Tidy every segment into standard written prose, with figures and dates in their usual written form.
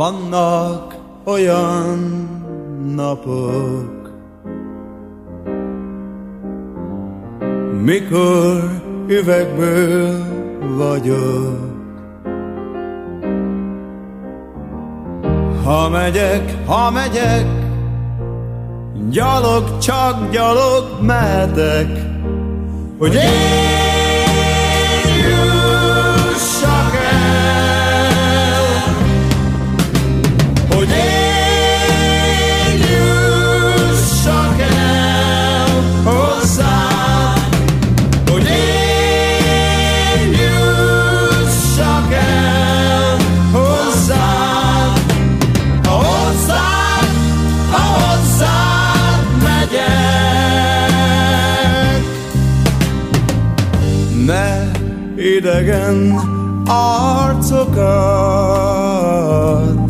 Vannak olyan napok, mikor üvegből vagyok. Ha megyek, gyalog, csak gyalog mehetek, hogy én jussak el, hogy én jussak el hozzád, hogy én jussak el hozzád, ha hozzád megyek. Ne idegen arcokat,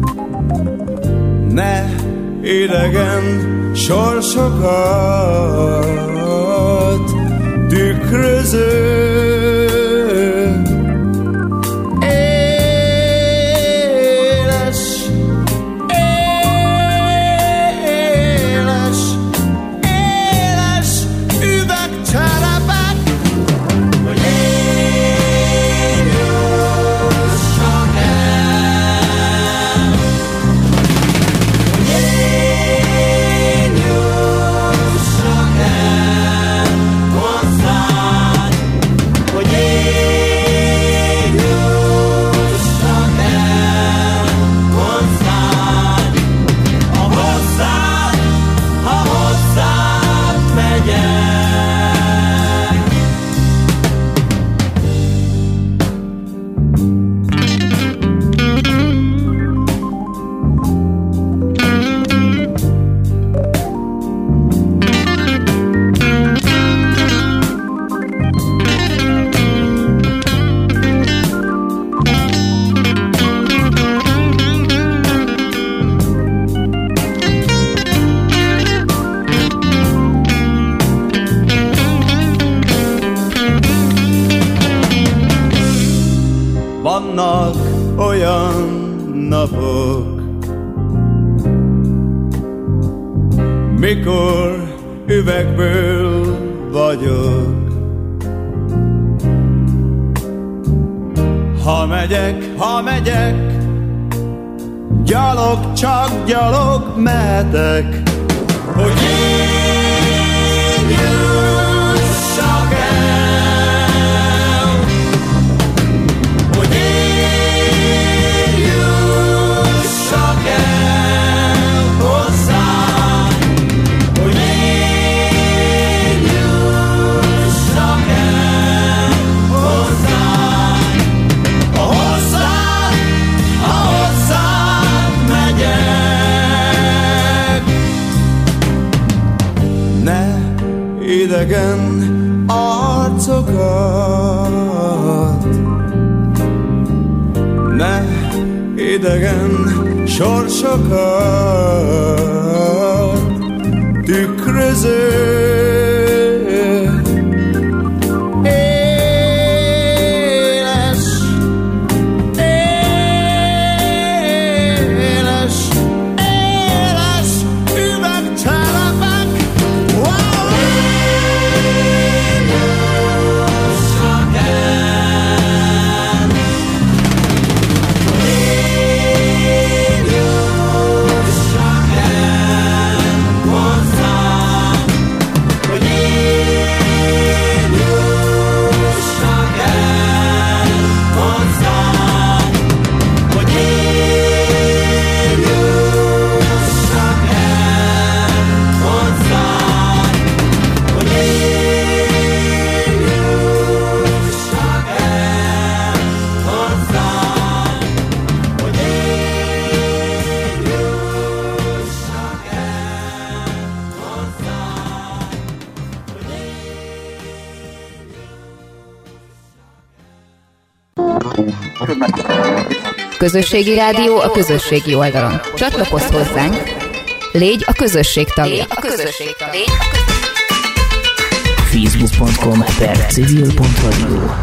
ne idegen sorsokat tükröző éles üvegcserepek, hogy én jussak el, hogy én jussak el hozzád, hogy én jussak el hozzád, ha hozzád megyek. Vannak olyan napok, mikor üvegből vagyok. Ha megyek, gyalog, csak gyalog mehetek, hogy én jussak el, hogy én jussak el hozzád, hogy én jussak el hozzád, ha hozzád megyek. Ne idegen arcokat, ne idegen sorsokat tükröző éles üvegcserepek. Wow! Én jussak el, én jussak el hozzád, hogy én jussak el hozzád, hogy én jussak el hozzád, hogy én jussak el hozzád, hogy én jussak el hozzád. Közösségi rádió a közösségi oldalon. Csatlakozz hozzánk, légy a közösség tagja. Facebook.com/civil.radio.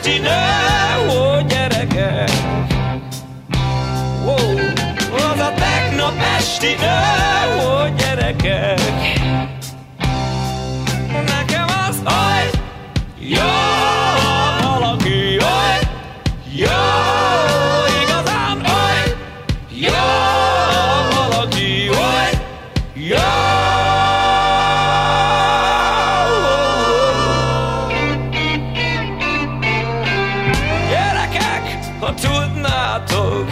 budapesti nő, ó gyerekek. Ó, az a tegnap esti nő, ó gyerekek. Nekem az aj, jó, valaki aj, jó, igazán aj, jó, valaki aj, jó. Gyerekek, ha tudnátok,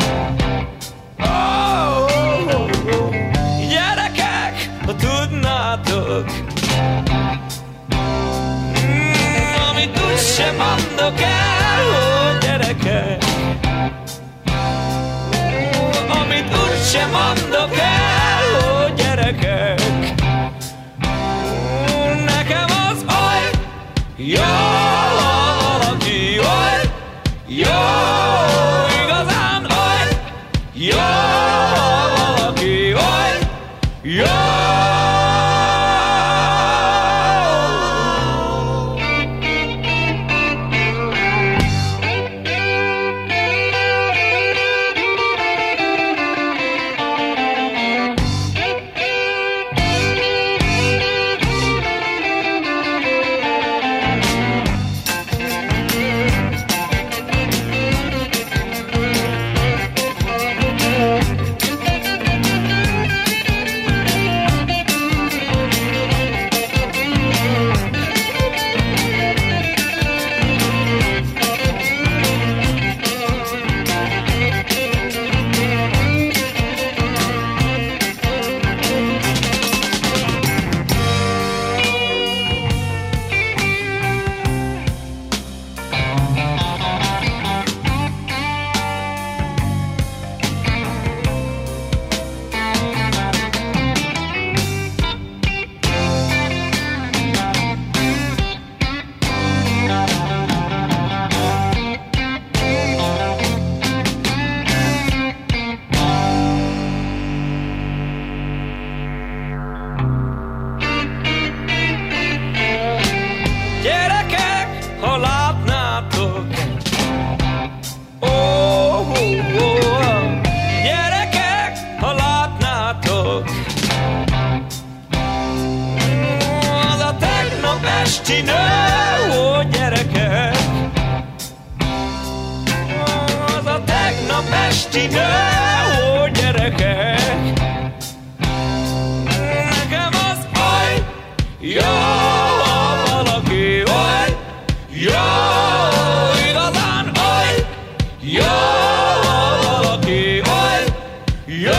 gyerekek, ha tudnátok, amit úgysem mondok el, ó gyerekek, amit úgysem mondok el, ó gyerekek. Nekem az aj, jó, valaki aj, jó, igazán aj, jó, valaki aj, jó. esti nő, ó gyerekek, az a tegnap esti nő, ó gyerekek. Nekem az aj, jó, ha valaki aj, jó, igazán aj, jó, ha valaki aj, jó.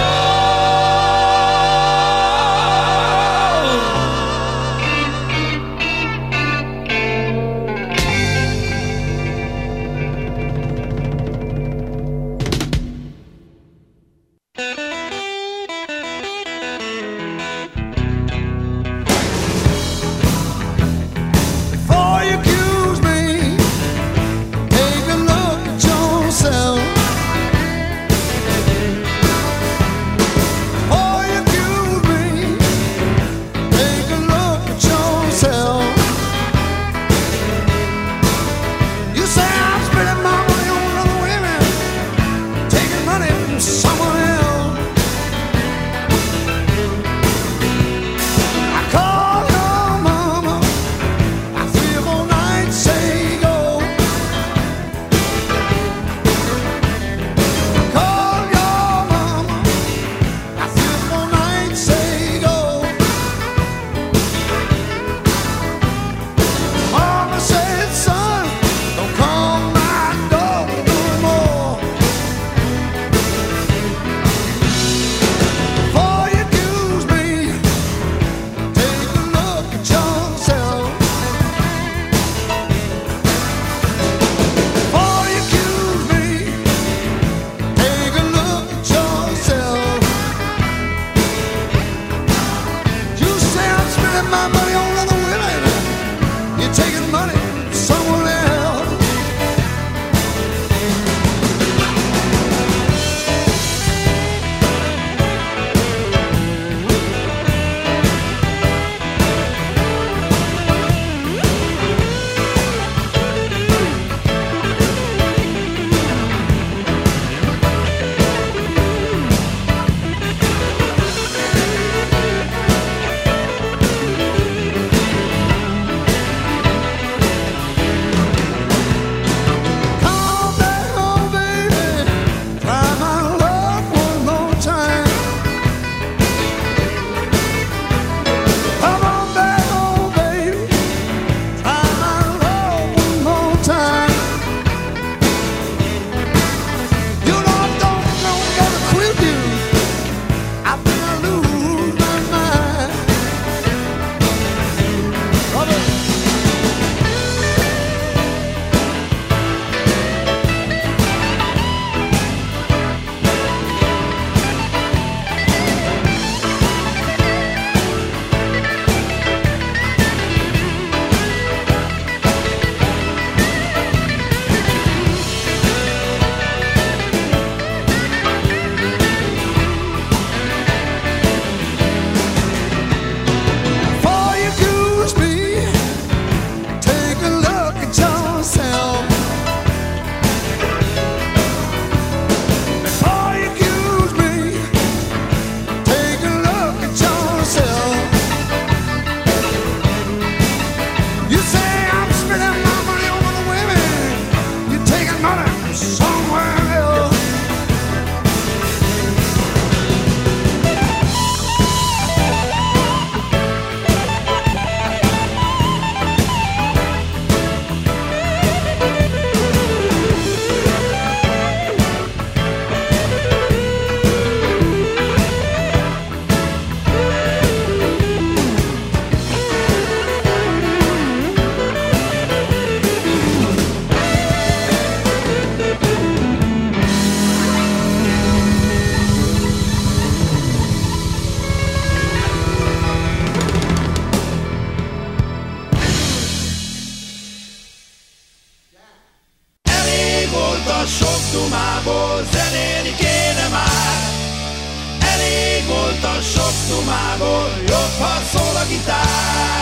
volt a sok tumából, jobb, ha szól a gitár.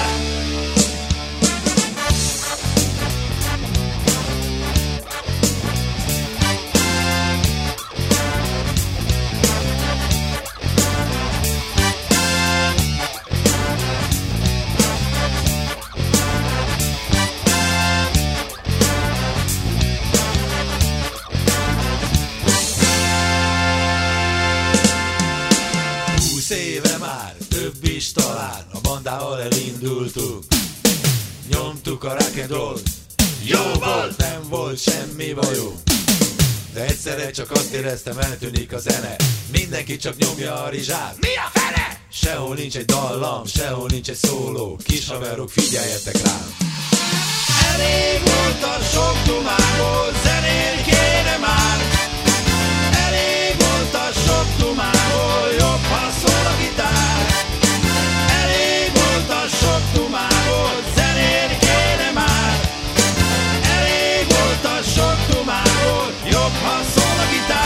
Éve már, több is talán, a bandával elindultunk. Nyomtuk a rock and roll, jó volt, nem volt semmi bajunk. De egyszerre csak azt éreztem, eltűnik a zene. Mindenki csak nyomja a rizsát. Mi a fele? Sehol nincs egy dallam, sehol nincs egy szóló. Kis haverok, figyeljetek rám. Elég volt a sok dumából, zenélni kéne már. Elég volt a sok dumából, jobb, ha szól a gitár. Elég volt a sok dumából, zenélni kéne már. Elég volt a sok dumából, jobb, ha szól a gitár.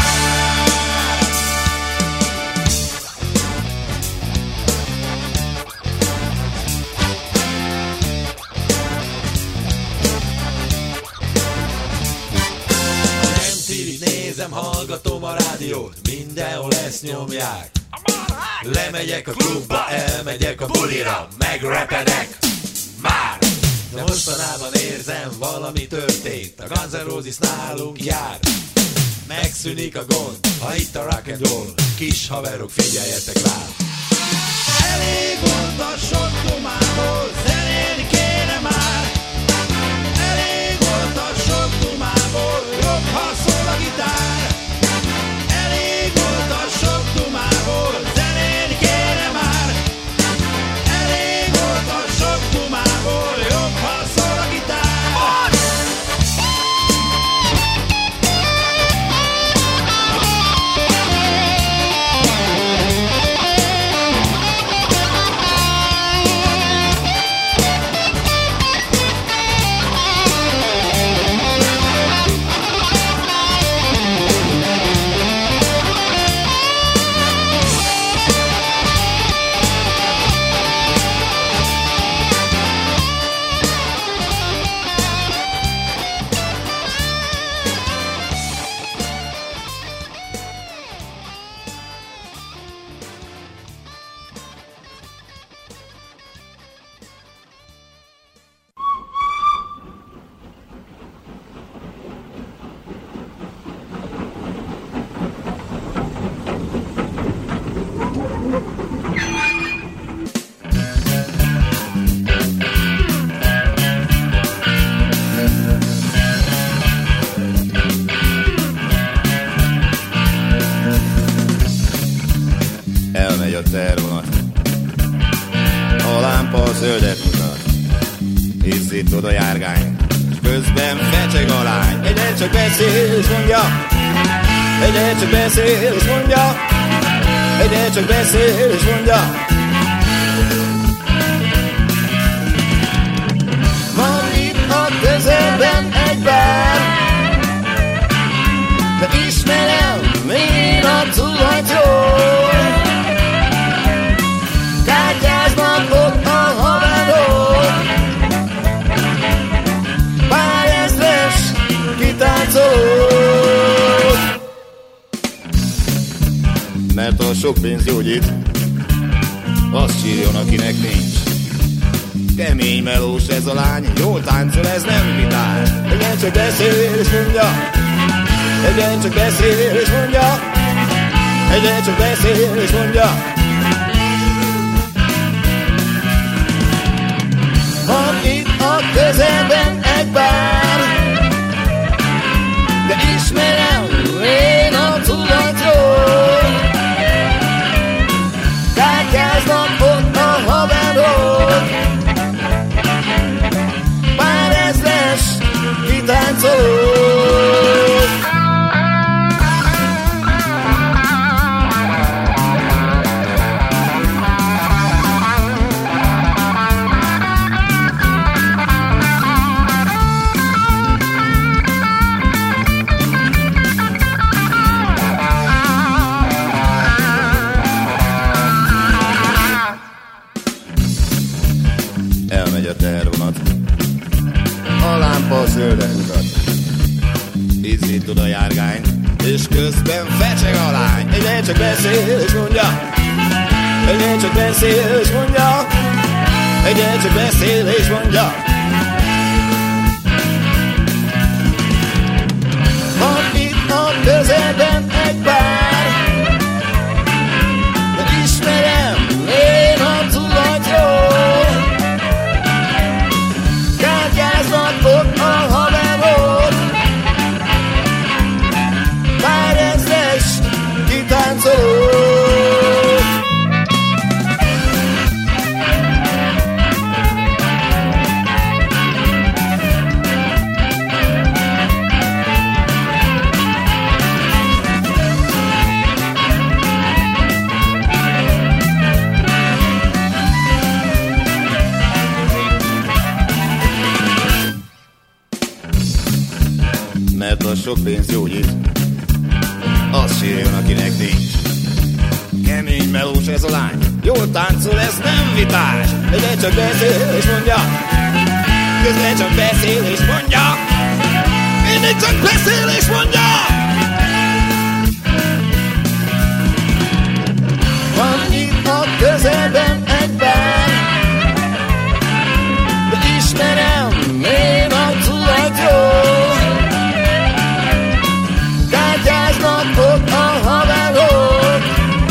Nézem, hallgatom a rádiót, mindenhol ezt nyomják. Lemegyek a klubba, elmegyek a bulira, megrepedek már. De mostanában érzem, valami történt, a Guns N' Roses nálunk jár. Megszűnik a gond, ha itt a rock and roll, kis haverok, figyeljetek rám. Elég volt a sok dumából, zenélni kéne már. Elég volt a sok dumából, jobb, ha szól a gitár. Elég volt a sok dumából, zenélni kéne már. Elég volt a sok dumából, jobb, ha szól a gitár. Elmegy a tervonat, a lámpa zöldet mutat, izzítod a járgány, és közben fecseg a lány. Egyre csak beszél és mondja, egyre csak beszél és mondja, egyre csak beszél és mondja. Van itt a közelben egy bár, de ismerem én a tulajt jól. Kártyáznak ott a haverok, pár ezres kitáncolók. Mert a sok pénz gyógyít, azt sírjon, akinek nincs. Kemény melós ez a lány, jól táncol, ez nem vitás. Egyen csak beszél és mondja, egyen csak beszél és mondja, egyen csak beszél és mondja. Van itt a közelben egy bár, de ismerem én a tulajt jól. Kártyáznak ott a haverok, pár ezres kitáncolók. Egyre csak beszél és mondja, egyre csak beszél és mondja, egyre csak beszél és mondja. Van itt a közelben egy bár, de ismerem én a tulajt jól. Kártyáznak ott a haverok, párezres kitáncolók. Mert a sok pénz gyógyít, az sírjon, akinek nincs. Kemény melós ez a lány, jól táncol, ez nem vitás. Egyre csak beszél és mondja, közben csak beszél és mondja, mindig csak beszél és mondja. Van itt a közelben egy bár, de ismerem én a tulajt jól. Ott a haverok,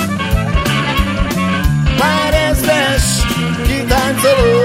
párezres kitáncolók.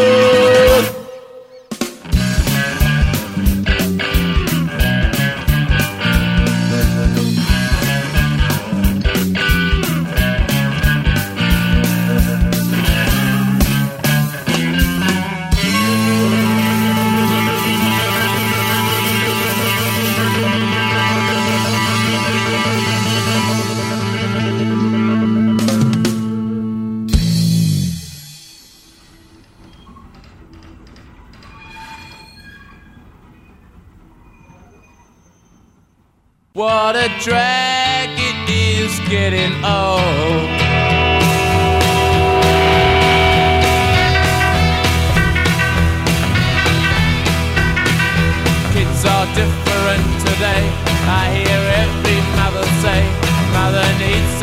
What a drag it is getting old. Kids are different today. I hear every mother say, mother needs